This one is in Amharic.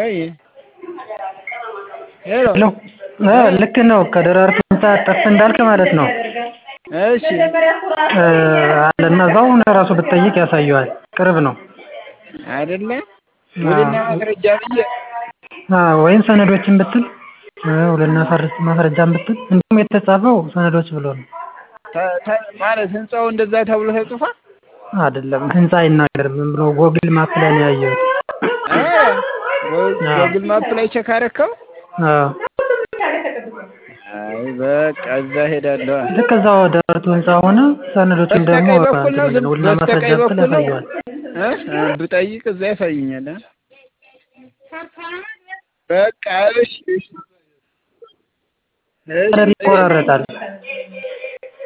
ወይ ሄሎ ልክ ነው ከደራርቱ ህንጻ ጠፍ እንዳልክ ማለት ነው። እሺ አለና እዛው ራሱ ብትጠይቅ ያሳየዋል ቅርብ ነው አይደለ ውልና ማስረጃ ብዬ ወይም ሰነዶችን ብትል ውልና ማስረጃን ብትል እንደውም የተጻፈው ሰነዶች ብሎ ነው ማለት ህንጻው እንደዛ ተብሎ ተጽፏል አይደለም ህንጻ አይናገርም ምን ብሎ ጎግል ማፕ ላይ ነው ያየሁት ጎግል ማፕ ላይ ቼክ አደረከው አይ በቃ እዛ ሄዳለሁ ልክ እዛው ደራርቱ ህንጻ ሆነ ሰነዶችን ደግሞ ውልና ማስረጃ ብትል ያሳየዋል ብጠይቅ እዛ ያሳየኛል በቃ እሺ ይቆራረጣል